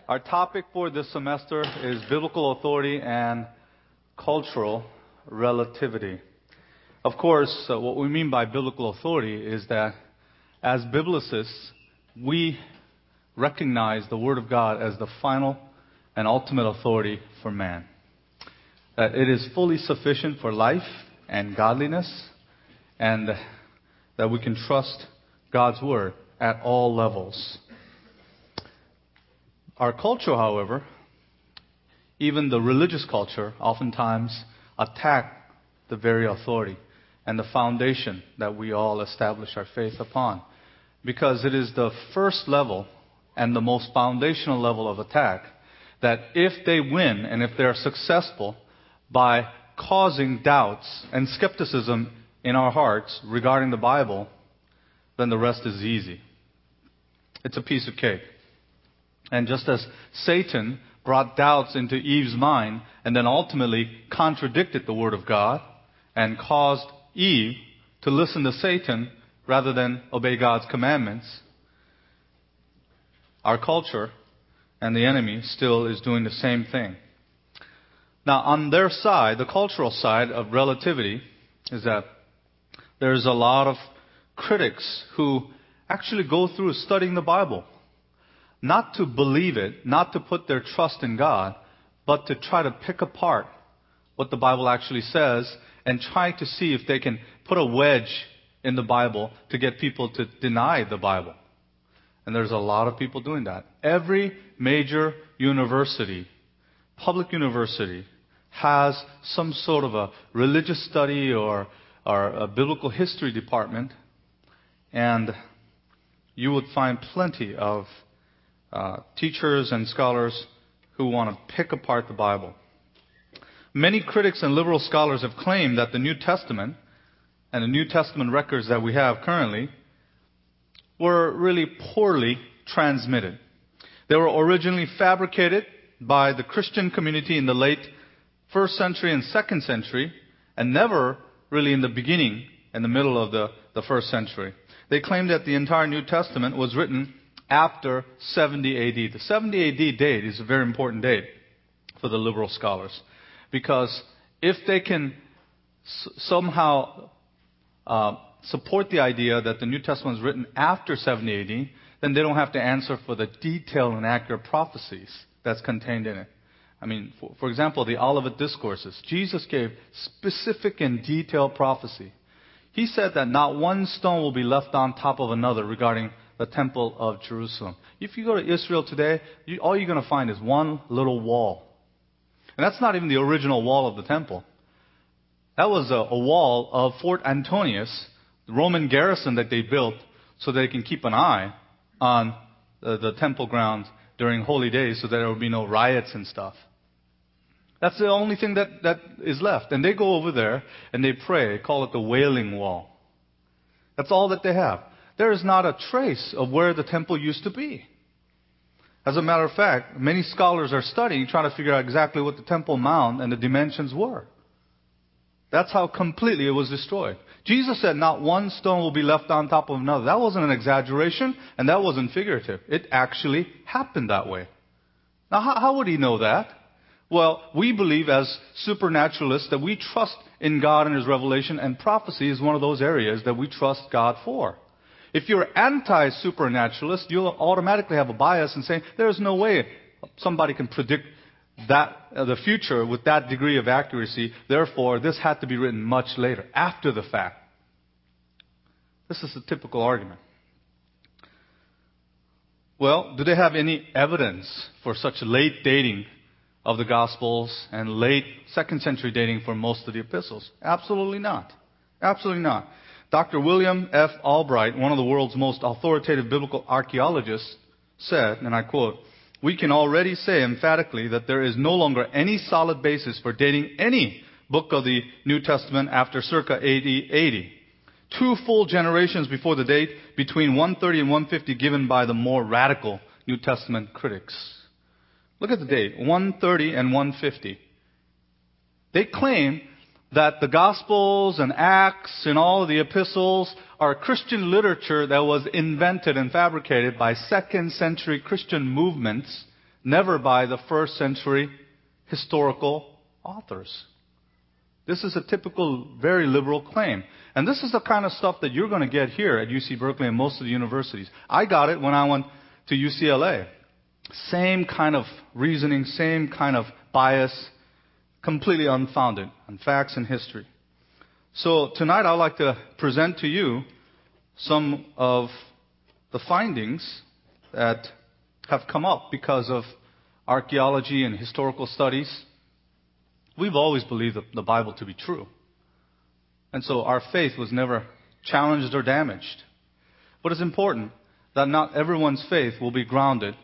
Our topic for this semester is biblical authority and cultural relativity. Of course, what we mean by biblical authority is that as biblicists, we recognize the Word of God as the final and ultimate authority for man. That it is fully sufficient for life and godliness, and that we can trust God's Word at all levels. Our culture, however, even the religious culture, oftentimes attack the very authority and the foundation that we all establish our faith upon. Because it is the first level and the most foundational level of attack that if they win and if they are successful by causing doubts and skepticism in our hearts regarding the Bible, then the rest is easy. It's a piece of cake. And just as Satan brought doubts into Eve's mind and then ultimately contradicted the Word of God and caused Eve to listen to Satan rather than obey God's commandments, our culture and the enemy still is doing the same thing. Now, on their side, the cultural side of relativity, is that there's a lot of critics who actually go through studying the Bible. Not to believe it, not to put their trust in God, but to try to pick apart what the Bible actually says and try to see if they can put a wedge in the Bible to get people to deny the Bible. And there's a lot of people doing that. Every major university, public university, has some sort of a religious study or a biblical history department. And you would find plenty of teachers and scholars who want to pick apart the Bible. Many critics and liberal scholars have claimed that the New Testament and the New Testament records that we have currently were really poorly transmitted. They were originally fabricated by the Christian community in the late 1st century and 2nd century, and never really in the beginning and the middle of the 1st century. They claim that the entire New Testament was written after 70 AD. The 70 AD date is a very important date for the liberal scholars. Because if they can somehow support the idea that the New Testament was written after 70 AD, then they don't have to answer for the detailed and accurate prophecies that's contained in it. I mean, for example, the Olivet Discourses. Jesus gave specific and detailed prophecy. He said that not one stone will be left on top of another regarding the Temple of Jerusalem. If you go to Israel today, all you're going to find is one little wall. And that's not even the original wall of the temple. That was a wall of Fort Antonius, the Roman garrison that they built so they can keep an eye on the temple grounds during holy days so that there would be no riots and stuff. That's the only thing that is left. And they go over there and they pray, call it the Wailing Wall. That's all that they have. There is not a trace of where the temple used to be. As a matter of fact, many scholars are studying, trying to figure out exactly what the Temple Mount and the dimensions were. That's how completely it was destroyed. Jesus said not one stone will be left on top of another. That wasn't an exaggeration, and that wasn't figurative. It actually happened that way. Now, how would he know that? Well, we believe as supernaturalists that we trust in God and His revelation, and prophecy is one of those areas that we trust God for. If you're anti-supernaturalist, you'll automatically have a bias and say, there's no way somebody can predict the future with that degree of accuracy. Therefore, this had to be written much later, after the fact. This is a typical argument. Well, do they have any evidence for such late dating of the Gospels and late 2nd century dating for most of the epistles? Absolutely not. Absolutely not. Dr. William F. Albright, one of the world's most authoritative biblical archaeologists, said, and I quote, "We can already say emphatically that there is no longer any solid basis for dating any book of the New Testament after circa AD 80. 2 full generations before the date between 130 and 150 given by the more radical New Testament critics." Look at the date, 130 and 150. They claim that the Gospels and Acts and all of the epistles are Christian literature that was invented and fabricated by 2nd century Christian movements never by the first century historical authors. This is a typical, very liberal claim. And this is the kind of stuff that you're going to get here at UC Berkeley and most of the universities. I got it when I went to UCLA. Same kind of reasoning, same kind of bias, completely unfounded on facts and history. So tonight I'd like to present to you some of the findings that have come up because of archaeology and historical studies. We've always believed the Bible to be true. And so our faith was never challenged or damaged. But it's important that not everyone's faith will be grounded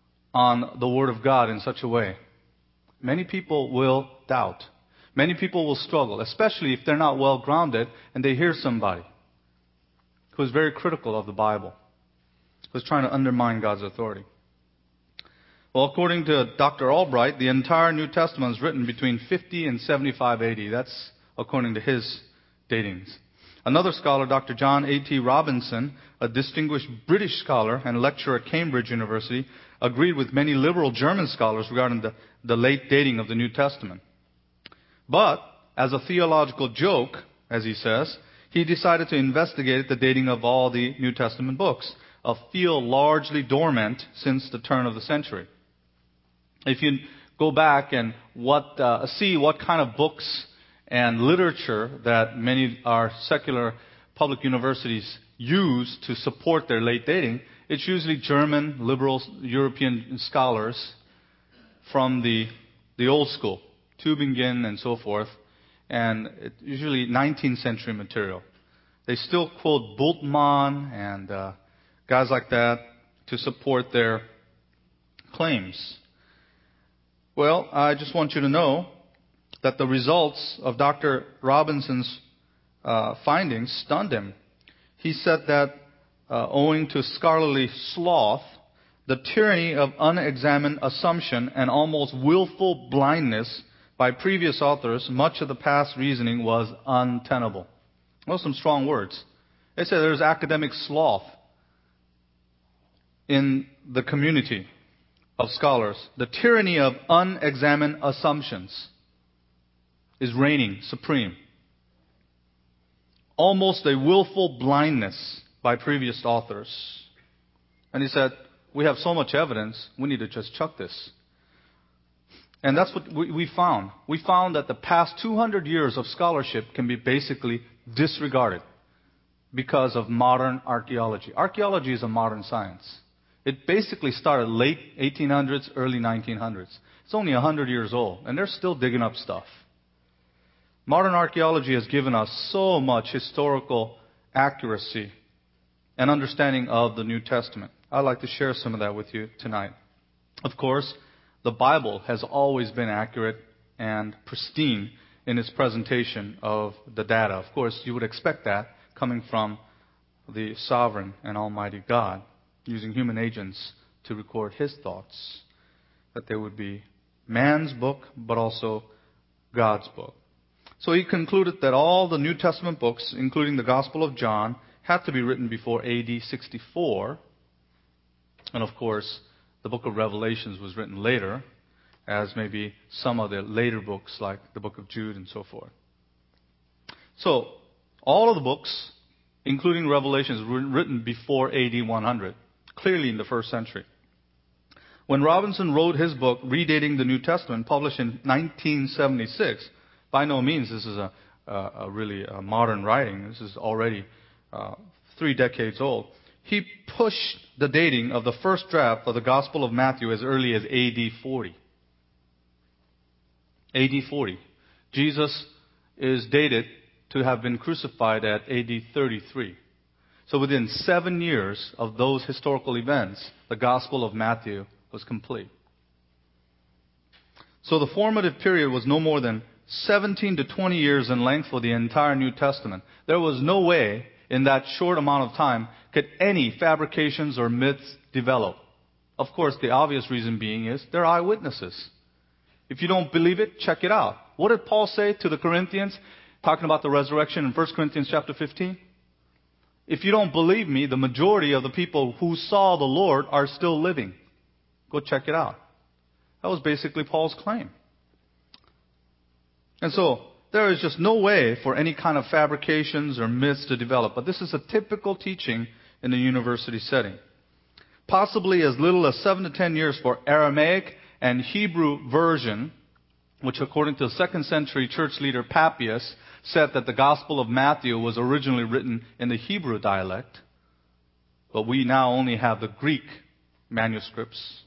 on the Word of God in such a way. Many people will doubt. Many people will struggle, especially if they're not well grounded and they hear somebody who is very critical of the Bible, who's trying to undermine God's authority. Well, according to Dr. Albright, the entire New Testament is written between 50 and 75 AD. That's according to his datings. Another scholar, Dr. John A.T. Robinson, a distinguished British scholar and lecturer at Cambridge University, agreed with many liberal German scholars regarding the late dating of the New Testament. But, as a theological joke, as he says, he decided to investigate the dating of all the New Testament books, a field largely dormant since the turn of the century. If you go back and see what kind of books and literature that many our secular public universities use to support their late dating, it's usually German, liberal, European scholars from the old school, Tübingen and so forth, and it's usually 19th century material. They still quote Bultmann and guys like that to support their claims. Well, I just want you to know that the results of Dr. Robinson's findings stunned him. He said that owing to scholarly sloth, the tyranny of unexamined assumption and almost willful blindness by previous authors, much of the past reasoning was untenable. Those are some strong words. They say there's academic sloth in the community of scholars. The tyranny of unexamined assumptions is reigning supreme. Almost a willful blindness by previous authors. And he said, we have so much evidence, we need to just chuck this. And that's what we found. We found that the past 200 years of scholarship can be basically disregarded because of modern archaeology. Archaeology is a modern science. It basically started late 1800s, early 1900s. It's only 100 years old, and they're still digging up stuff. Modern archaeology has given us so much historical accuracy and understanding of the New Testament. I'd like to share some of that with you tonight. Of course, the Bible has always been accurate and pristine in its presentation of the data. Of course, you would expect that coming from the sovereign and almighty God, using human agents to record his thoughts, that there would be man's book, but also God's book. So he concluded that all the New Testament books, including the Gospel of John, had to be written before AD 64. And of course, the book of Revelations was written later, as maybe some of the later books like the book of Jude and so forth. So, all of the books, including Revelations, were written before AD 100, clearly in the first century. When Robinson wrote his book, Redating the New Testament, published in 1976, by no means this is a really modern writing. This is already 3 decades old. He pushed the dating of the first draft of the Gospel of Matthew as early as AD 40. AD 40. Jesus is dated to have been crucified at AD 33. So within 7 years of those historical events, the Gospel of Matthew was complete. So the formative period was no more than 17 to 20 years in length for the entire New Testament. There was no way in that short amount of time could any fabrications or myths develop. Of course, the obvious reason being is they're eyewitnesses. If you don't believe it, check it out. What did Paul say to the Corinthians, talking about the resurrection in 1 Corinthians chapter 15? If you don't believe me, the majority of the people who saw the Lord are still living. Go check it out. That was basically Paul's claim. And so, there is just no way for any kind of fabrications or myths to develop. But this is a typical teaching in a university setting. Possibly as little as 7 to 10 years for Aramaic and Hebrew version, which according to the 2nd century church leader Papias, said that the Gospel of Matthew was originally written in the Hebrew dialect. But we now only have the Greek manuscripts.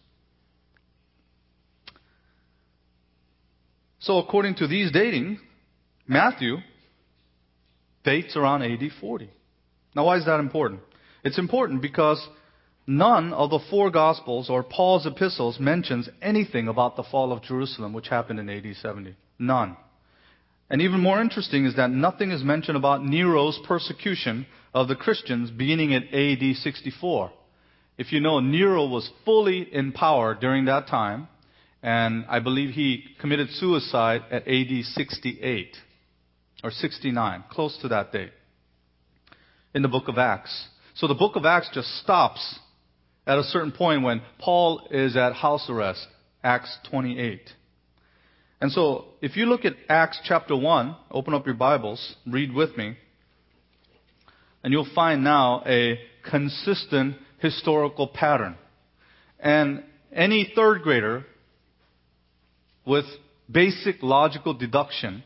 So according to these dating, Matthew dates around AD 40. Now why is that important? It's important because none of the 4 Gospels or Paul's epistles mentions anything about the fall of Jerusalem, which happened in AD 70. None. And even more interesting is that nothing is mentioned about Nero's persecution of the Christians beginning at AD 64. If you know, Nero was fully in power during that time, and I believe he committed suicide at AD 68 or 69, close to that date, in the book of Acts. So the book of Acts just stops at a certain point when Paul is at house arrest, Acts 28. And so, if you look at Acts chapter 1, open up your Bibles, read with me, and you'll find now a consistent historical pattern. And any third grader with basic logical deduction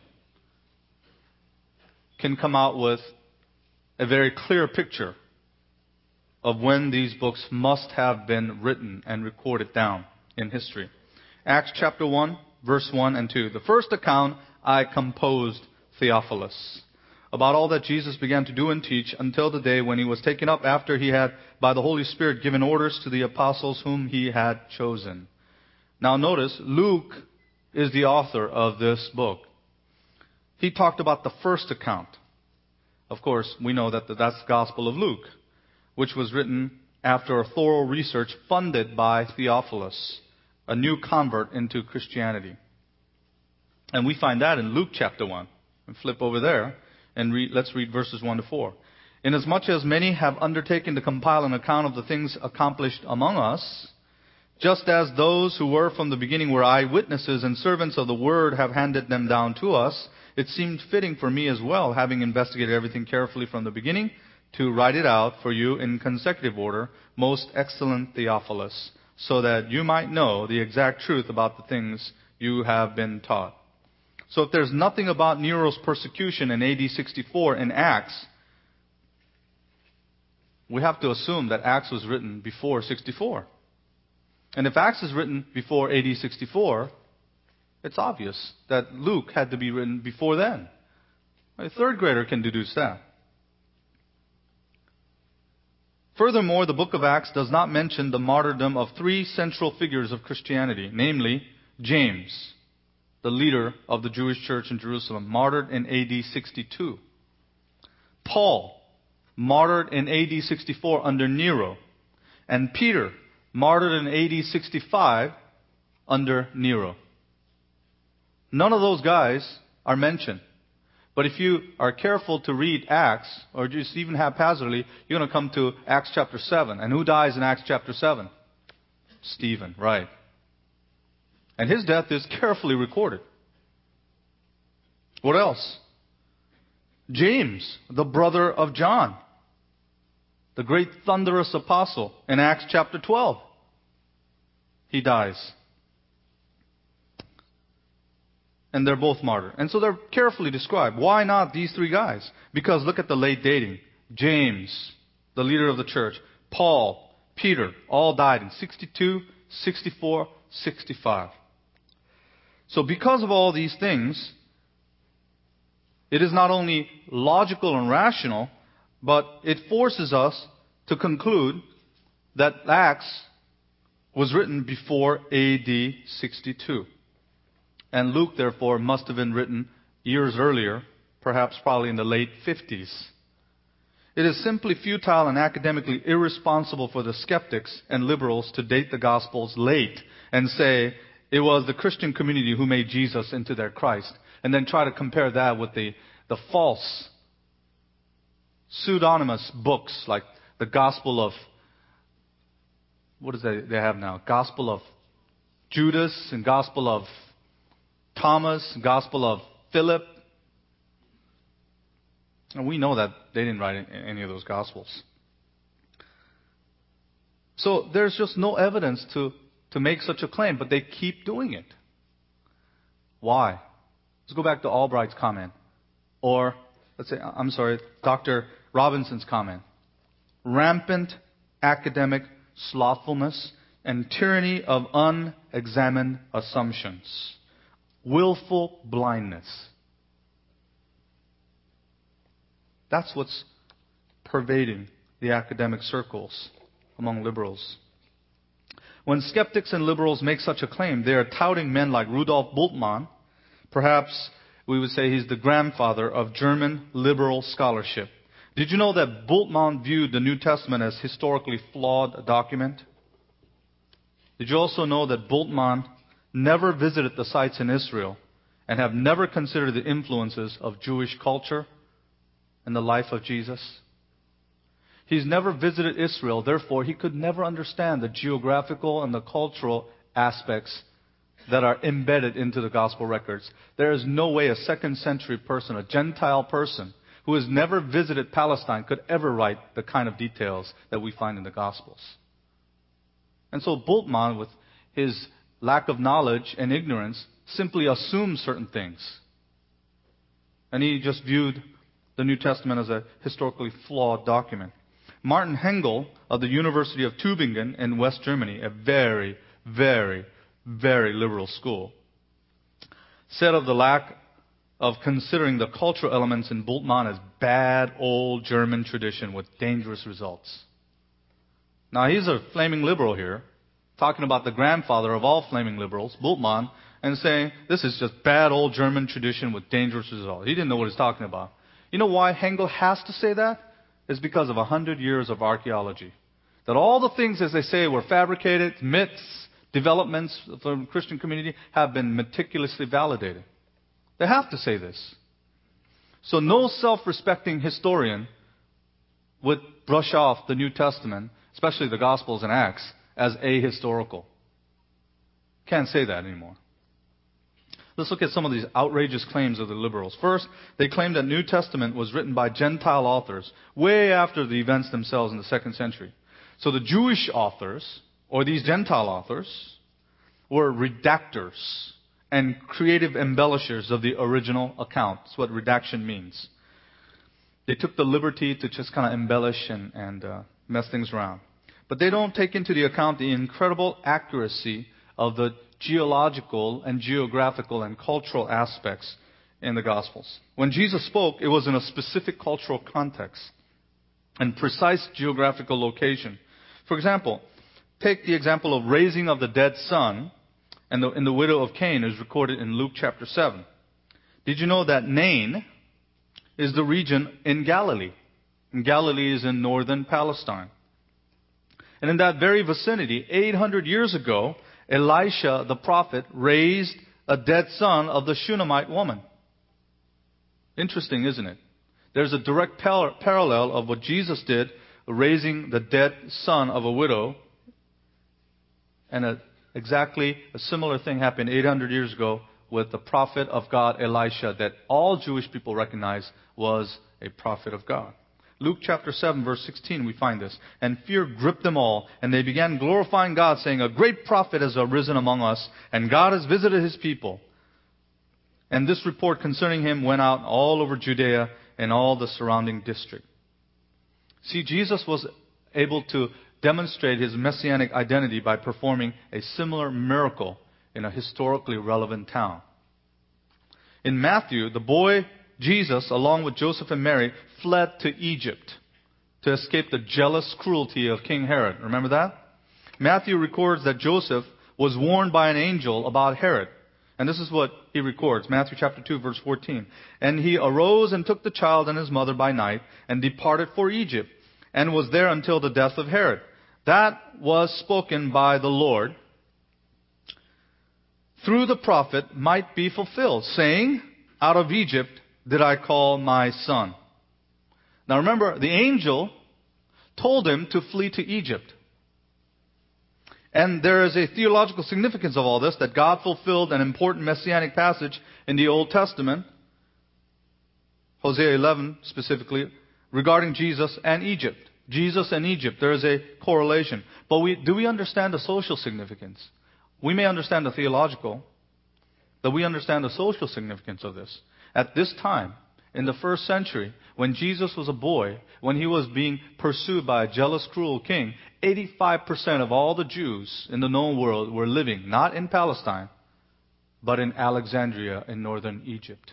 can come out with a very clear picture of when these books must have been written and recorded down in history. Acts chapter 1, verse 1 and 2. The first account I composed, Theophilus, about all that Jesus began to do and teach until the day when he was taken up after he had, by the Holy Spirit, given orders to the apostles whom he had chosen. Now notice, Luke is the author of this book. He talked about the first account. Of course, we know that that's the Gospel of Luke, which was written after a thorough research funded by Theophilus, a new convert into Christianity. And we find that in Luke chapter 1. And flip over there and let's read verses 1 to 4. Inasmuch as many have undertaken to compile an account of the things accomplished among us, just as those who were from the beginning were eyewitnesses and servants of the word have handed them down to us, it seemed fitting for me as well, having investigated everything carefully from the beginning, to write it out for you in consecutive order, most excellent Theophilus, so that you might know the exact truth about the things you have been taught. So if there's nothing about Nero's persecution in AD 64 in Acts, we have to assume that Acts was written before 64. And if Acts is written before AD 64, it's obvious that Luke had to be written before then. A third grader can deduce that. Furthermore, the book of Acts does not mention the martyrdom of 3 central figures of Christianity, namely James, the leader of the Jewish church in Jerusalem, martyred in AD 62. Paul, martyred in AD 64 under Nero. And Peter, martyred in AD 65 under Nero. None of those guys are mentioned. But if you are careful to read Acts, or just even haphazardly, you're going to come to Acts chapter 7. And who dies in Acts chapter 7? Stephen, right. And his death is carefully recorded. What else? James, the brother of John, the great thunderous apostle, in Acts chapter 12. He dies. And they're both martyred. And so they're carefully described. Why not these 3 guys? Because look at the late dating. James, the leader of the church. Paul, Peter, all died in 62, 64, 65. So because of all these things, it is not only logical and rational, but it forces us to conclude that Acts was written before AD 62. And Luke, therefore, must have been written years earlier, perhaps probably in the late 50s. It is simply futile and academically irresponsible for the skeptics and liberals to date the Gospels late and say it was the Christian community who made Jesus into their Christ, and then try to compare that with the false, pseudonymous books like the Gospel of, what is that they have now? Gospel of Judas and Gospel of Thomas, Gospel of Philip. And we know that they didn't write any of those Gospels. So there's just no evidence to make such a claim, but they keep doing it. Why? Let's go back to Albright's comment. Or, Dr. Robinson's comment. Rampant academic slothfulness and tyranny of unexamined assumptions. Willful blindness. That's what's pervading the academic circles among liberals. When skeptics and liberals make such a claim, they are touting men like Rudolf Bultmann. Perhaps we would say he's the grandfather of German liberal scholarship. Did you know that Bultmann viewed the New Testament as historically flawed document? Did you also know that Bultmann never visited the sites in Israel and have never considered the influences of Jewish culture in the life of Jesus? He's never visited Israel, therefore he could never understand the geographical and the cultural aspects that are embedded into the gospel records. There is no way a second century person, a Gentile person, who has never visited Palestine could ever write the kind of details that we find in the Gospels. And so Bultmann, with his lack of knowledge and ignorance, simply assumed certain things. And he just viewed the New Testament as a historically flawed document. Martin Hengel of the University of Tübingen in West Germany, a very, very, very liberal school, said of the lack of considering the cultural elements in Bultmann as bad old German tradition with dangerous results. Now he's a flaming liberal here, talking about the grandfather of all flaming liberals, Bultmann, and saying this is just bad old German tradition with dangerous results. He didn't know what he's talking about. You know why Hengel has to say that? It's because of 100 years of archaeology. That all the things, as they say, were fabricated, myths, developments from the Christian community have been meticulously validated. They have to say this. So no self-respecting historian would brush off the New Testament, especially the Gospels and Acts, as ahistorical. Can't say that anymore. Let's look at some of these outrageous claims of the liberals. First, they claim that New Testament was written by Gentile authors way after the events themselves in the 2nd century. So the Jewish authors, or these Gentile authors, were redactors and creative embellishers of the original account. That's what redaction means. They took the liberty to just kind of embellish and mess things around. But they don't take into the account the incredible accuracy of the geological and geographical and cultural aspects in the Gospels. When Jesus spoke, it was in a specific cultural context and precise geographical location. For example, take the example of raising of the dead son and the widow of Cain is recorded in Luke chapter 7. Did you know that Nain is the region in Galilee? And Galilee is in northern Palestine. And in that very vicinity, 800 years ago, Elisha, the prophet, raised a dead son of the Shunammite woman. Interesting, isn't it? There's a direct parallel of what Jesus did, raising the dead son of a widow. And exactly a similar thing happened 800 years ago with the prophet of God, Elisha, that all Jewish people recognized was a prophet of God. Luke chapter 7, verse 16, we find this. And fear gripped them all, and they began glorifying God, saying, a great prophet has arisen among us, and God has visited his people. And this report concerning him went out all over Judea and all the surrounding district. See, Jesus was able to demonstrate his messianic identity by performing a similar miracle in a historically relevant town. In Matthew, the boy Jesus, along with Joseph and Mary, fled to Egypt to escape the jealous cruelty of King Herod. Remember that? Matthew records that Joseph was warned by an angel about Herod. And this is what he records. Matthew chapter 2, verse 14. And he arose and took the child and his mother by night and departed for Egypt and was there until the death of Herod. That was spoken by the Lord through the prophet might be fulfilled, saying, out of Egypt did I call my son. Now remember, the angel told him to flee to Egypt. And there is a theological significance of all this, that God fulfilled an important messianic passage in the Old Testament, Hosea 11 specifically, regarding Jesus and Egypt. Jesus and Egypt, there is a correlation. But do we understand the social significance? We may understand the theological, but we understand the social significance of this. At this time, in the first century, when Jesus was a boy, when he was being pursued by a jealous, cruel king, 85% of all the Jews in the known world were living not in Palestine, but in Alexandria in northern Egypt.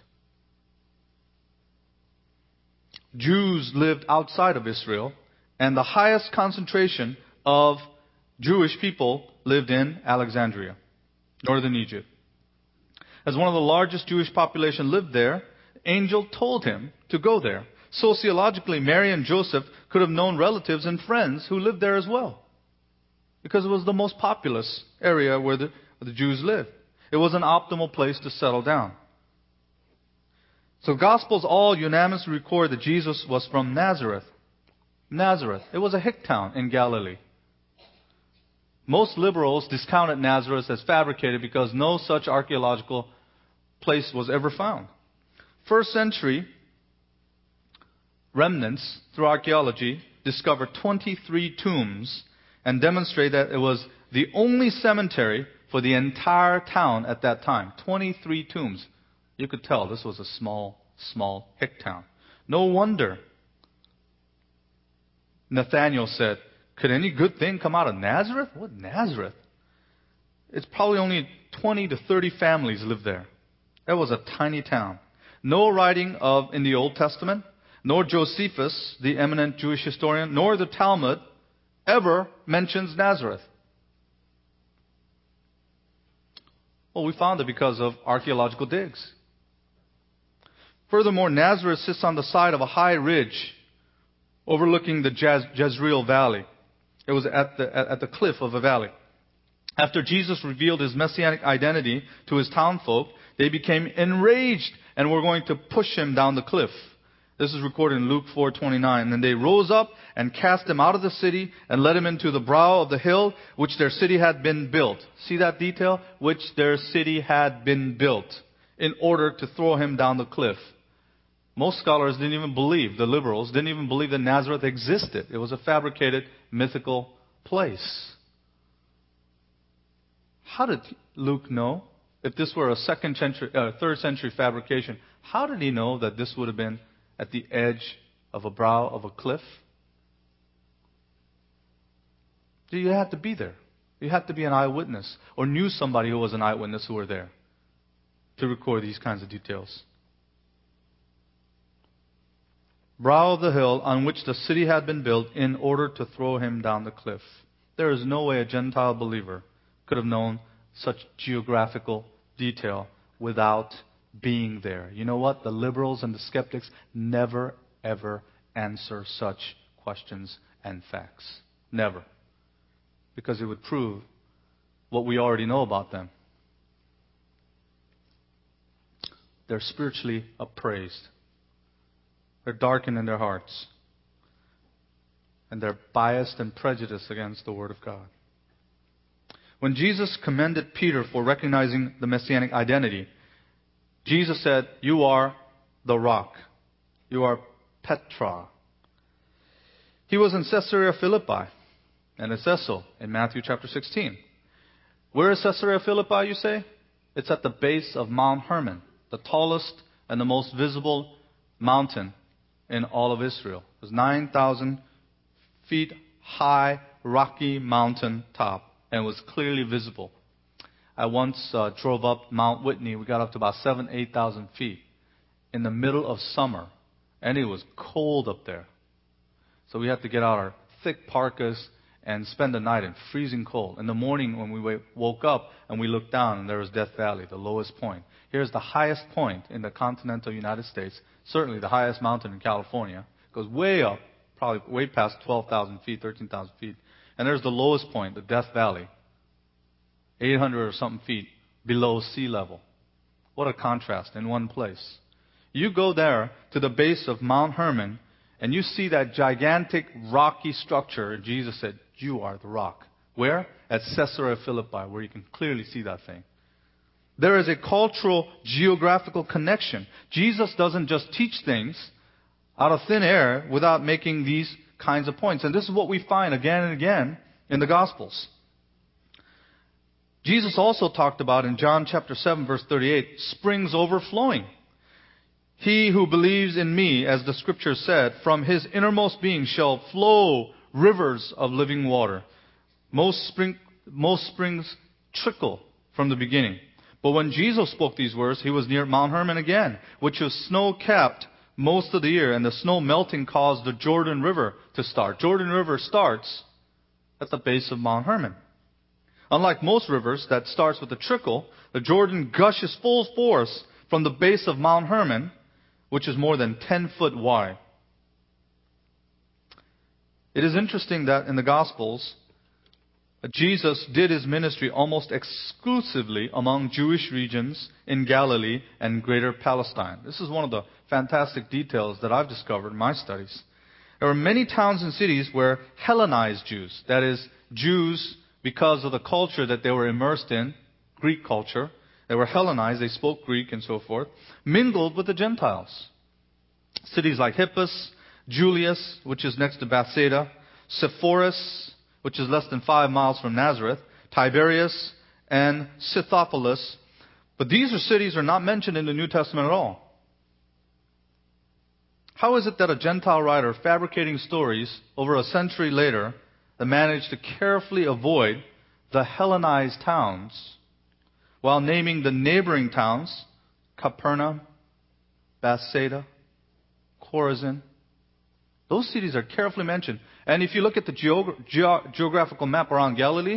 Jews lived outside of Israel, and the highest concentration of Jewish people lived in Alexandria, northern Egypt. As one of the largest Jewish population lived there, the angel told him to go there. Sociologically, Mary and Joseph could have known relatives and friends who lived there as well, because it was the most populous area where the Jews lived. It was an optimal place to settle down. So Gospels all unanimously record that Jesus was from Nazareth. Nazareth. It was a hick town in Galilee. Most liberals discounted Nazareth as fabricated because no such archaeological place was ever found. First century remnants through archaeology discovered 23 tombs and demonstrate that it was the only cemetery for the entire town at that time. 23 tombs. You could tell this was a small hick town. No wonder Nathanael said, "Could any good thing come out of Nazareth?" What Nazareth? It's probably only 20 to 30 families lived there. That was a tiny town. No writing in the Old Testament, nor Josephus, the eminent Jewish historian, nor the Talmud ever mentions Nazareth. Well, we found it because of archaeological digs. Furthermore, Nazareth sits on the side of a high ridge overlooking the Jezreel Valley. It was at the cliff of a valley. After Jesus revealed his messianic identity to his townfolk, they became enraged and were going to push him down the cliff. This is recorded in Luke 4:29. And they rose up and cast him out of the city and led him into the brow of the hill which their city had been built. See that detail? Which their city had been built, in order to throw him down the cliff. Most scholars didn't even believe, the liberals didn't even believe that Nazareth existed. It was a fabricated, mythical place. How did Luke know? If this were a third century fabrication, how did he know that this would have been at the edge of a brow of a cliff? You had to be there. You had to be an eyewitness, or knew somebody who was an eyewitness who were there to record these kinds of details. Brow of the hill on which the city had been built in order to throw him down the cliff. There is no way a Gentile believer could have known such geographical detail without being there. You know what? The liberals and the skeptics never, ever answer such questions and facts. Never. Because it would prove what we already know about them. They're spiritually appraised. They're darkened in their hearts. And they're biased and prejudiced against the Word of God. When Jesus commended Peter for recognizing the messianic identity, Jesus said, "You are the rock. You are Petra." He was in Caesarea Philippi, and it says so in Matthew chapter 16. Where is Caesarea Philippi, you say? It's at the base of Mount Hermon, the tallest and the most visible mountain in all of Israel. It was 9,000 feet high, rocky mountain top, and was clearly visible. I once drove up Mount Whitney. We got up to about 8,000 feet in the middle of summer, and it was cold up there. So we had to get out our thick parkas and spend the night in freezing cold. In the morning when we woke up and we looked down, and there was Death Valley, the lowest point. Here's the highest point in the continental United States, certainly the highest mountain in California. It goes way up, probably way past 12,000 feet, 13,000 feet. And there's the lowest point, the Death Valley, 800 or something feet below sea level. What a contrast in one place. You go there to the base of Mount Hermon, and you see that gigantic rocky structure, and Jesus said, "You are the rock, Where? At Caesarea Philippi, where you can clearly see that thing. There is a cultural, geographical connection. Jesus doesn't just teach things out of thin air without making these kinds of points. And this is what we find again and again in the Gospels. Jesus also talked about in John chapter 7 verse 38, springs overflowing. He who believes in me, as the scripture said, from his innermost being shall flow rivers of living water. Most springs trickle from the beginning. But when Jesus spoke these words, he was near Mount Hermon again, which was snow-capped most of the year, and the snow melting caused the Jordan River to start. Jordan River starts at the base of Mount Hermon. Unlike most rivers that starts with a trickle, the Jordan gushes full force from the base of Mount Hermon, which is more than 10 foot wide. It is interesting that in the Gospels, Jesus did his ministry almost exclusively among Jewish regions in Galilee and greater Palestine. This is one of the fantastic details that I've discovered in my studies. There were many towns and cities where Hellenized Jews, that is, Jews because of the culture that they were immersed in, Greek culture, they were Hellenized, they spoke Greek and so forth, mingled with the Gentiles. Cities like Hippus, Julius, which is next to Bethsaida, Sepphoris, which is less than 5 miles from Nazareth, Tiberias, and Scythopolis. But these cities are not mentioned in the New Testament at all. How is it that a Gentile writer fabricating stories over a century later that managed to carefully avoid the Hellenized towns while naming the neighboring towns, Capernaum, Bethsaida, Chorazin? Those cities are carefully mentioned. And if you look at the geographical map around Galilee,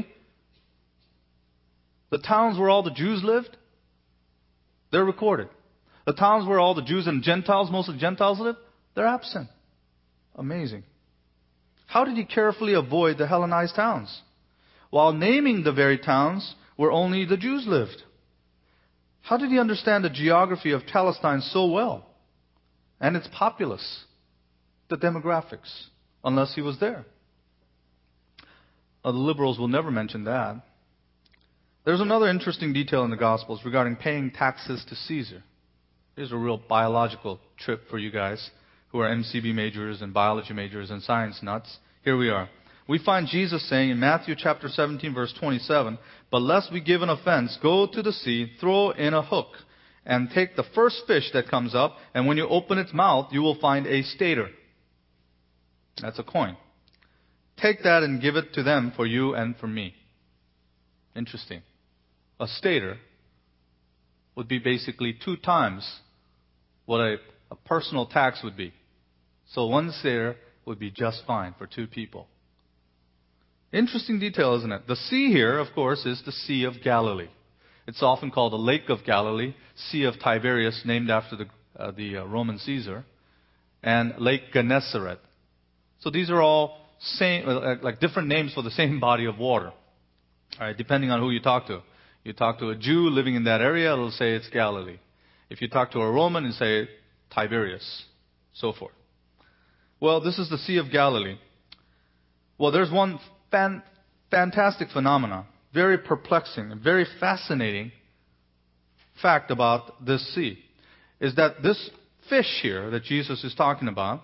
the towns where all the Jews lived, they're recorded. The towns where all the Jews and Gentiles, mostly Gentiles live, they're absent. Amazing. How did he carefully avoid the Hellenized towns while naming the very towns where only the Jews lived? How did he understand the geography of Palestine so well and its populace, the demographics, unless he was there? The liberals will never mention that. There's another interesting detail in the Gospels regarding paying taxes to Caesar. Here's a real biological trip for you guys who are MCB majors and biology majors and science nuts. Here we are. We find Jesus saying in Matthew chapter 17 verse 27, "But lest we give an offense, go to the sea, throw in a hook, and take the first fish that comes up, and when you open its mouth, you will find a stater." That's a coin. "Take that and give it to them for you and for me." Interesting. A stater would be basically 2 times what a personal tax would be. So 1 stater would be just fine for 2 people. Interesting detail, isn't it? The sea here, of course, is the Sea of Galilee. It's often called the Lake of Galilee, Sea of Tiberias, named after the Roman Caesar, and Lake Gennesaret. So these are all same, like different names for the same body of water. All right, depending on who you talk to. You talk to a Jew living in that area, it'll say it's Galilee. If you talk to a Roman, it'll say Tiberias, so forth. Well, this is the Sea of Galilee. Well, there's one fantastic phenomena, very perplexing and very fascinating fact about this sea, is that this fish here that Jesus is talking about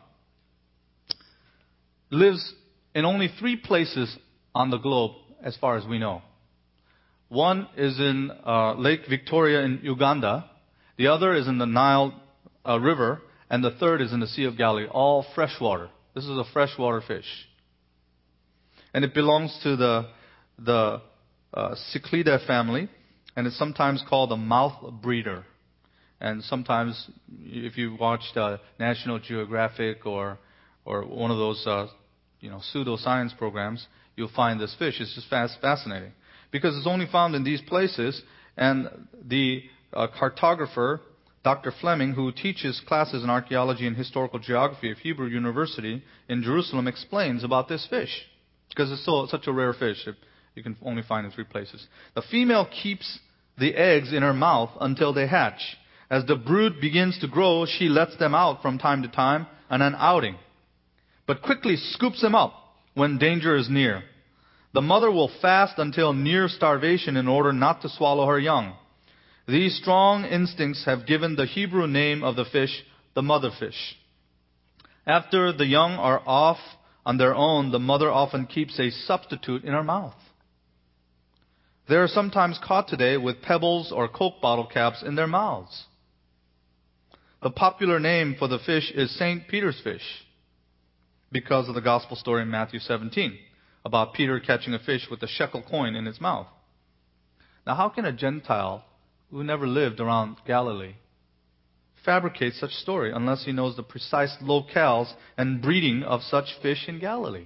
lives in only 3 places on the globe as far as we know. One is in Lake Victoria in Uganda, the other is in the Nile River, and the third is in the Sea of Galilee, all freshwater. This is a freshwater fish. And it belongs to the Cichlidae family, and it's sometimes called a mouth breeder. And sometimes, if you watched National Geographic or one of those pseudoscience programs, you'll find this fish. It's just fascinating because it's only found in these places. And the cartographer, Dr. Fleming, who teaches classes in archaeology and historical geography at Hebrew University in Jerusalem, explains about this fish. Because it's such a rare fish that you can only find in 3 places. The female keeps the eggs in her mouth until they hatch. As the brood begins to grow, she lets them out from time to time on an outing, but quickly scoops them up when danger is near. The mother will fast until near starvation in order not to swallow her young. These strong instincts have given the Hebrew name of the fish the mother fish. After the young are off on their own, the mother often keeps a substitute in her mouth. They are sometimes caught today with pebbles or Coke bottle caps in their mouths. The popular name for the fish is St. Peter's fish because of the gospel story in Matthew 17 about Peter catching a fish with a shekel coin in his mouth. Now, how can a Gentile who never lived around Galilee fabricate such story unless he knows the precise locales and breeding of such fish in Galilee?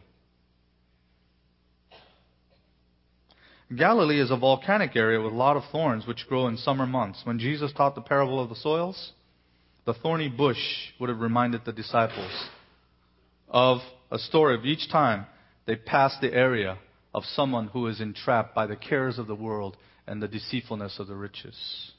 Galilee is a volcanic area with a lot of thorns which grow in summer months. When Jesus taught the parable of the soils, the thorny bush would have reminded the disciples of a story of each time they passed the area of someone who is entrapped by the cares of the world and the deceitfulness of the riches.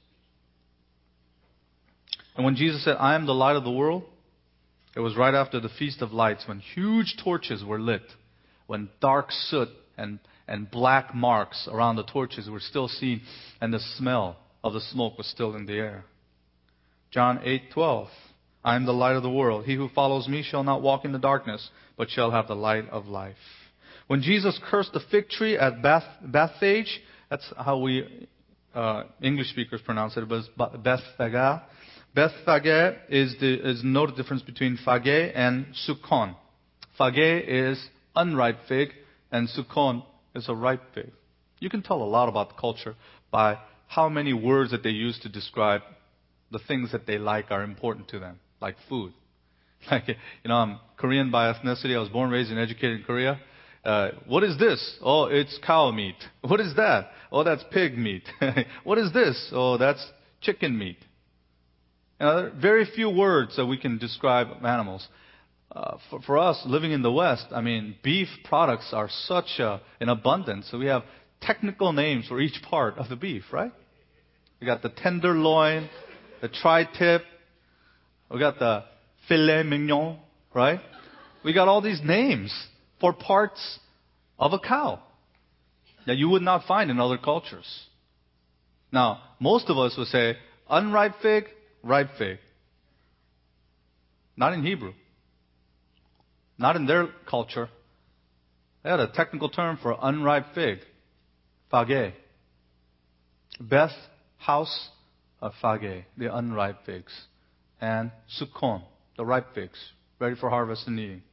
And when Jesus said, I am the light of the world, it was right after the Feast of Lights when huge torches were lit, when dark soot and black marks around the torches were still seen, and the smell of the smoke was still in the air. John 8:12, I am the light of the world. He who follows me shall not walk in the darkness, but shall have the light of life. When Jesus cursed the fig tree at Bethphage, that's how we English speakers pronounce it, but it's Bethphage. Bethphage is no difference between phage and sukkon. Phage is unripe fig, and sukkon is a ripe fig. You can tell a lot about the culture by how many words that they use to describe the things that they like are important to them, like food. Like, I'm Korean by ethnicity. I was born, raised, and educated in Korea. What is this? Oh, it's cow meat. What is that? Oh, that's pig meat. What is this? Oh, that's chicken meat. There are very few words that we can describe animals. For us, living in the West, beef products are such in abundance. So we have technical names for each part of the beef, right? We got the tenderloin, the tri-tip. We got the filet mignon, right? We got all these names for parts of a cow that you would not find in other cultures. Now, most of us would say unripe fig, ripe fig. Not in Hebrew. Not in their culture. They had a technical term for unripe fig. Phage. Beth, house of phage, the unripe figs. And sukkon, the ripe figs, ready for harvest and eating.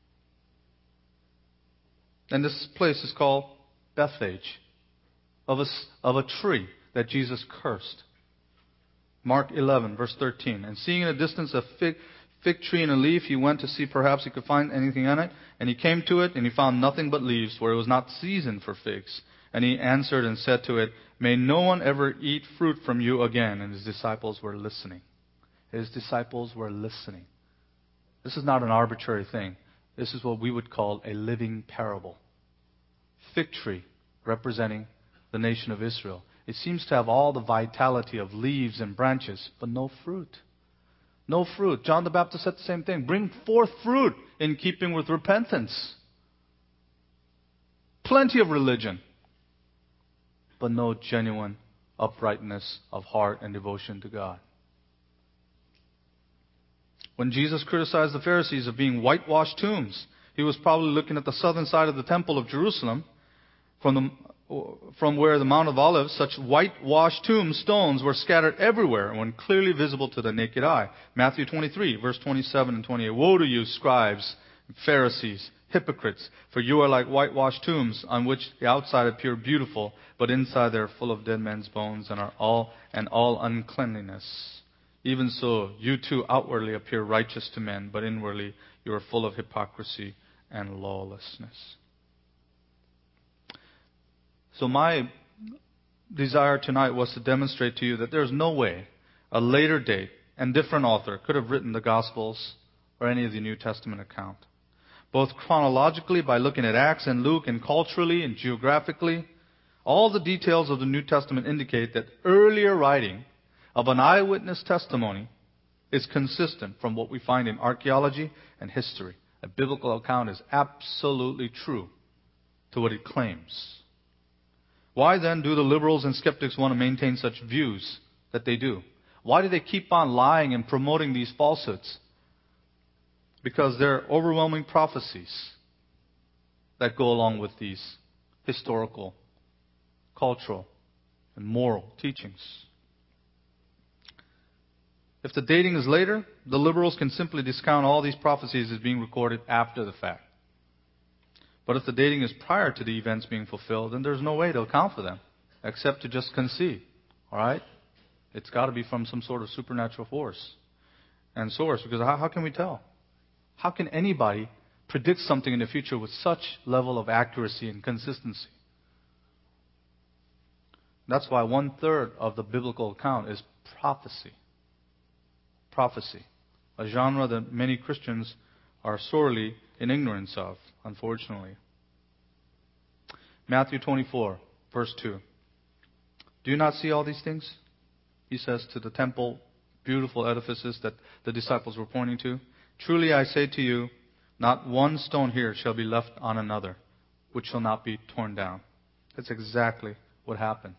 And this place is called Bethphage, of a tree that Jesus cursed. Mark 11, verse 13. And seeing in a distance a fig tree and a leaf, he went to see perhaps he could find anything on it. And he came to it, and he found nothing but leaves, for it was not season for figs. And he answered and said to it, May no one ever eat fruit from you again. And his disciples were listening. His disciples were listening. This is not an arbitrary thing. This is what we would call a living parable. Fig tree representing the nation of Israel. It seems to have all the vitality of leaves and branches, but no fruit. No fruit. John the Baptist said the same thing. Bring forth fruit in keeping with repentance. Plenty of religion, but no genuine uprightness of heart and devotion to God. When Jesus criticized the Pharisees of being whitewashed tombs, he was probably looking at the southern side of the temple of Jerusalem. From where the Mount of Olives, such whitewashed tombstones were scattered everywhere and were clearly visible to the naked eye. Matthew 23, verse 27 and 28. Woe to you, scribes, Pharisees, hypocrites, for you are like whitewashed tombs, on which the outside appear beautiful, but inside they are full of dead men's bones and all uncleanliness. Even so, you too outwardly appear righteous to men, but inwardly you are full of hypocrisy and lawlessness. So my desire tonight was to demonstrate to you that there's no way a later date and different author could have written the Gospels or any of the New Testament account. Both chronologically by looking at Acts and Luke, and culturally and geographically, all the details of the New Testament indicate that earlier writing of an eyewitness testimony is consistent from what we find in archaeology and history. A biblical account is absolutely true to what it claims. Why then do the liberals and skeptics want to maintain such views that they do? Why do they keep on lying and promoting these falsehoods? Because there are overwhelming prophecies that go along with these historical, cultural, and moral teachings. If the dating is later, the liberals can simply discount all these prophecies as being recorded after the fact. But if the dating is prior to the events being fulfilled, then there's no way to account for them, except to just concede. All right? It's got to be from some sort of supernatural force and source, because how can we tell? How can anybody predict something in the future with such level of accuracy and consistency? That's why 1/3 of the biblical account is prophecy. Prophecy. A genre that many Christians are sorely in ignorance of, unfortunately. Matthew 24, verse 2. Do you not see all these things? He says to the temple, beautiful edifices that the disciples were pointing to. Truly I say to you, not one stone here shall be left on another, which shall not be torn down. That's exactly what happened.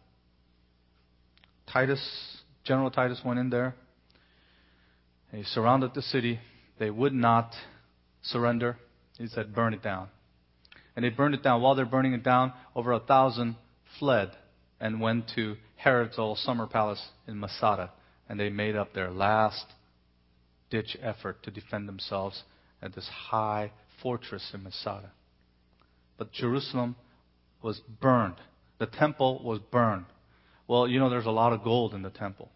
General Titus went in there. He surrounded the city. They would not surrender. He said, burn it down. And they burned it down. While they're burning it down, over 1,000 fled and went to Herod's old summer palace in Masada. And they made up their last-ditch effort to defend themselves at this high fortress in Masada. But Jerusalem was burned. The temple was burned. Well, there's a lot of gold in the temple.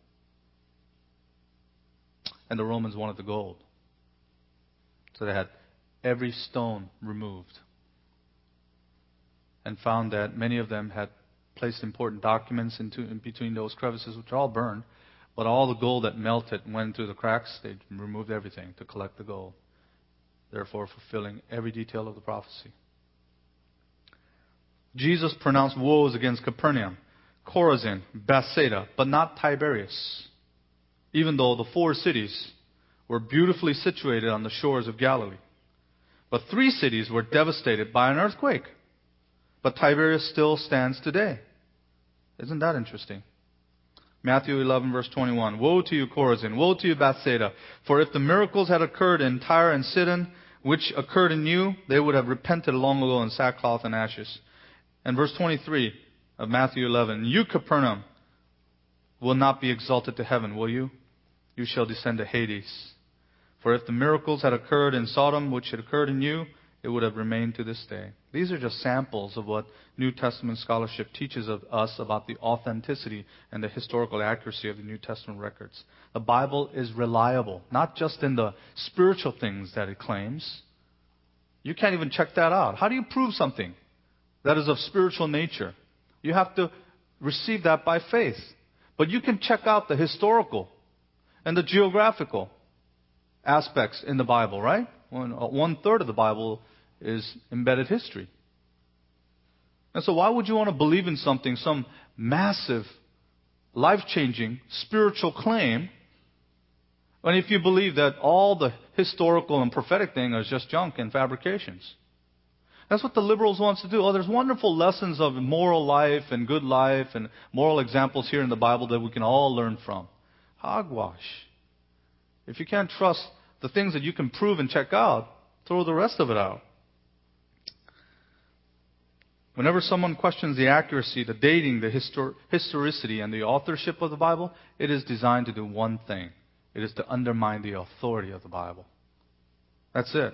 And the Romans wanted the gold. So they had every stone removed. And found that many of them had placed important documents in between those crevices, which are all burned. But all the gold that melted and went through the cracks, they removed everything to collect the gold. Therefore, fulfilling every detail of the prophecy. Jesus pronounced woes against Capernaum, Chorazin, Bethsaida, but not Tiberias, even though the 4 cities were beautifully situated on the shores of Galilee. But 3 cities were devastated by an earthquake. But Tiberias still stands today. Isn't that interesting? Matthew 11, verse 21. Woe to you, Chorazin! Woe to you, Bethsaida! For if the miracles had occurred in Tyre and Sidon, which occurred in you, they would have repented long ago in sackcloth and ashes. And verse 23 of Matthew 11. You, Capernaum, will not be exalted to heaven, will you? You shall descend to Hades. For if the miracles had occurred in Sodom, which had occurred in you, it would have remained to this day. These are just samples of what New Testament scholarship teaches of us about the authenticity and the historical accuracy of the New Testament records. The Bible is reliable, not just in the spiritual things that it claims. You can't even check that out. How do you prove something that is of spiritual nature? You have to receive that by faith. But you can check out the historical and the geographical aspects in the Bible, right? 1/3 of the Bible is embedded history. And so why would you want to believe in something, some massive, life-changing spiritual claim, when if you believe that all the historical and prophetic thing is just junk and fabrications? That's what the liberals want to do. Oh, there's wonderful lessons of moral life and good life and moral examples here in the Bible that we can all learn from. Hogwash. If you can't trust the things that you can prove and check out, throw the rest of it out. Whenever someone questions the accuracy, the dating, the historicity, and the authorship of the Bible, it is designed to do one thing. It is to undermine the authority of the Bible. That's it.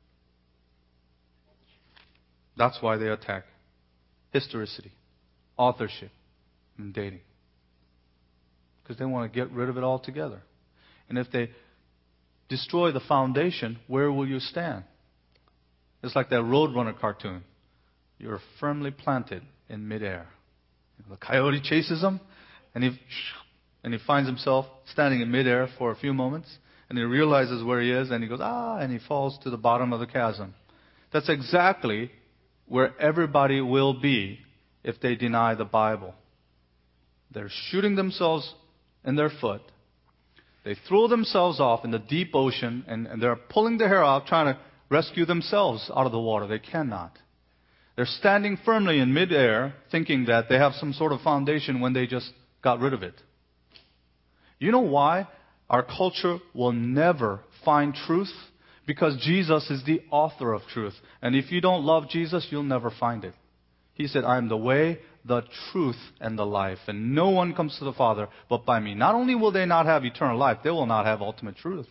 That's why they attack historicity, authorship, and dating. Because they want to get rid of it altogether. And if they destroy the foundation, where will you stand? It's like that Roadrunner cartoon. You're firmly planted in midair. The coyote chases him, and he finds himself standing in midair for a few moments, and he realizes where he is, and he goes, and he falls to the bottom of the chasm. That's exactly where everybody will be if they deny the Bible. They're shooting themselves in their foot. They throw themselves off in the deep ocean, and they're pulling their hair out, trying to rescue themselves out of the water. They cannot. They're standing firmly in midair, thinking that they have some sort of foundation when they just got rid of it. You know why our culture will never find truth? Because Jesus is the author of truth. And if you don't love Jesus, you'll never find it. He said, I am the way, the truth, and the life. And no one comes to the Father but by me. Not only will they not have eternal life, they will not have ultimate truth.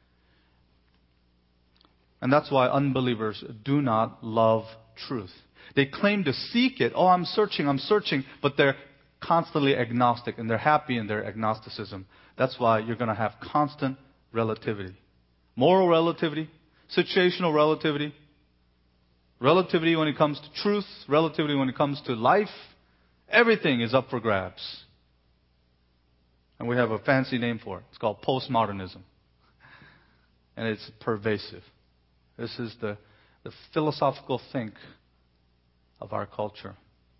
And that's why unbelievers do not love truth. They claim to seek it. Oh, I'm searching, but they're constantly agnostic, and they're happy in their agnosticism. That's why you're going to have constant relativity. Moral relativity, situational relativity, relativity when it comes to truth, relativity when it comes to life. Everything is up for grabs. And we have a fancy name for it. It's called postmodernism. And it's pervasive. This is the philosophical think of our culture.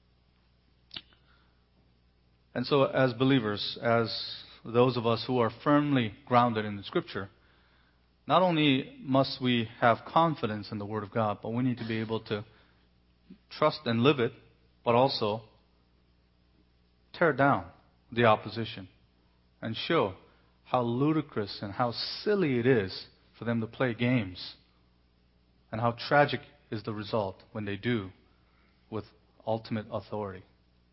And so as believers, as those of us who are firmly grounded in the Scripture, not only must we have confidence in the Word of God, but we need to be able to trust and live it, but also tear down the opposition and show how ludicrous and how silly it is for them to play games, and how tragic is the result when they do with ultimate authority.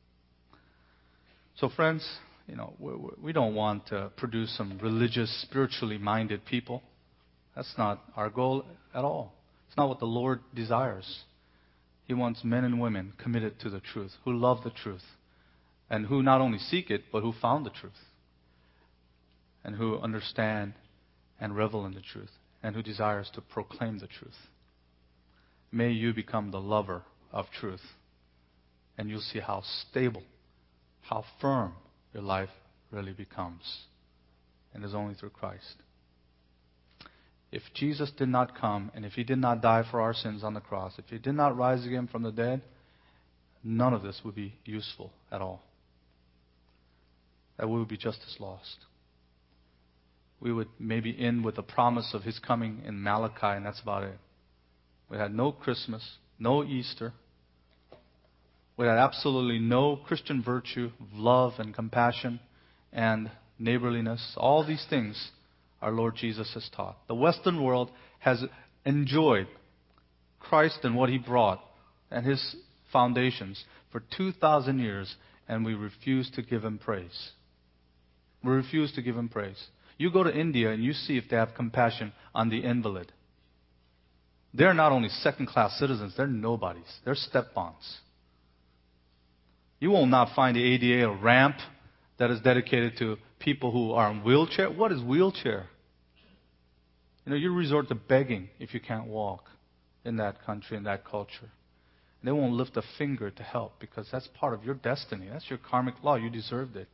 So friends, we don't want to produce some religious, spiritually minded people. That's not our goal at all. It's not what the Lord desires. He wants men and women committed to the truth, who love the truth, and who not only seek it, but who found the truth, and who understand and revel in the truth, and who desires to proclaim the truth. May you become the lover of truth, and you'll see how stable, how firm your life really becomes. And it's only through Christ. If Jesus did not come, and if He did not die for our sins on the cross, if He did not rise again from the dead, none of this would be useful at all. That we would be just as lost. We would maybe end with the promise of His coming in Malachi, and that's about it. We had no Christmas, no Easter. We had absolutely no Christian virtue, love and compassion and neighborliness. All these things our Lord Jesus has taught. The Western world has enjoyed Christ and what He brought and His foundations for 2,000 years, and we refuse to give Him praise. We refuse to give Him praise. You go to India and you see if they have compassion on the invalid. They're not only second-class citizens, they're nobodies. They're step-ons. You will not find the ADA a ramp that is dedicated to people who are in wheelchair. What is wheelchair? You resort to begging if you can't walk in that country, in that culture. And they won't lift a finger to help because that's part of your destiny. That's your karmic law. You deserved it.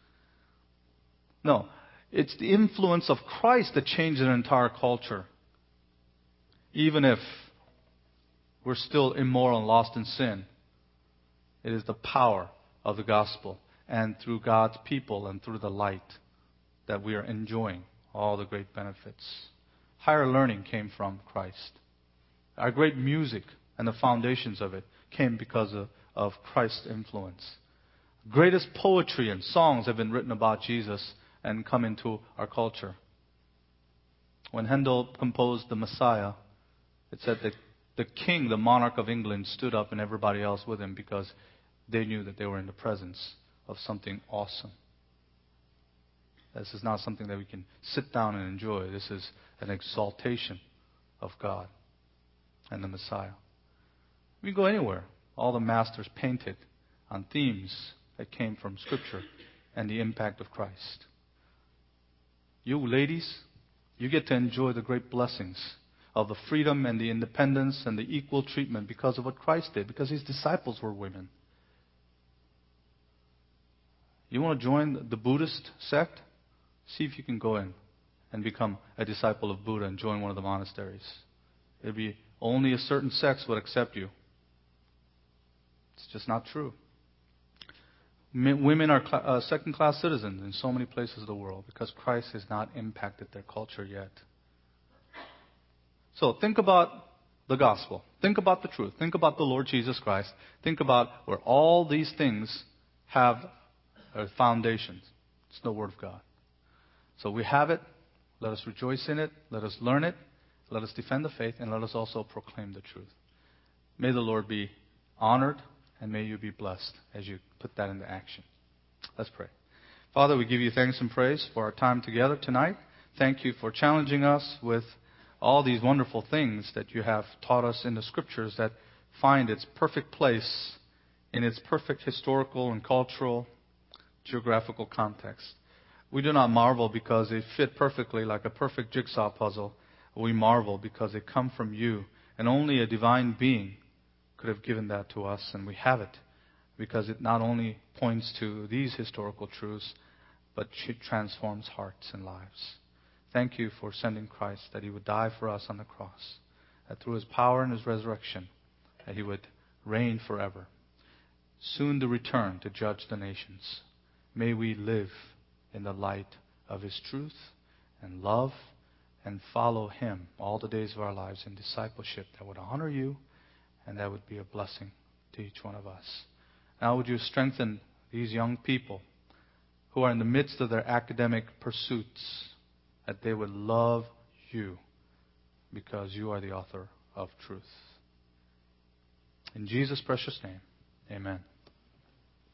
No, it's the influence of Christ that changed an entire culture. Even if we're still immoral and lost in sin, it is the power of the gospel and through God's people and through the light that we are enjoying all the great benefits. Higher learning came from Christ. Our great music and the foundations of it came because of Christ's influence. Greatest poetry and songs have been written about Jesus and come into our culture. When Handel composed the Messiah, it said that the king, the monarch of England, stood up and everybody else with him because they knew that they were in the presence of something awesome. This is not something that we can sit down and enjoy. This is an exaltation of God and the Messiah. We go anywhere. All the masters painted on themes that came from Scripture and the impact of Christ. You ladies, you get to enjoy the great blessings of the freedom and the independence and the equal treatment because of what Christ did, because His disciples were women. You want to join the Buddhist sect? See if you can go in and become a disciple of Buddha and join one of the monasteries. It'd be only a certain sects would accept you. It's just not true. Women are second-class citizens in so many places of the world because Christ has not impacted their culture yet. So think about the gospel. Think about the truth. Think about the Lord Jesus Christ. Think about where all these things have foundations. It's the Word of God. So we have it. Let us rejoice in it. Let us learn it. Let us defend the faith. And let us also proclaim the truth. May the Lord be honored, and may you be blessed as you put that into action. Let's pray. Father, we give you thanks and praise for our time together tonight. Thank you for challenging us with all these wonderful things that you have taught us in the Scriptures that find its perfect place in its perfect historical and cultural, geographical context. We do not marvel because they fit perfectly like a perfect jigsaw puzzle. We marvel because they come from you, and only a divine being could have given that to us, and we have it because it not only points to these historical truths, but it transforms hearts and lives. Thank you for sending Christ, that He would die for us on the cross, that through His power and His resurrection, that He would reign forever. Soon to return to judge the nations. May we live in the light of His truth and love and follow Him all the days of our lives in discipleship that would honor you and that would be a blessing to each one of us. Now would you strengthen these young people who are in the midst of their academic pursuits, that they would love you because you are the author of truth. In Jesus' precious name, amen.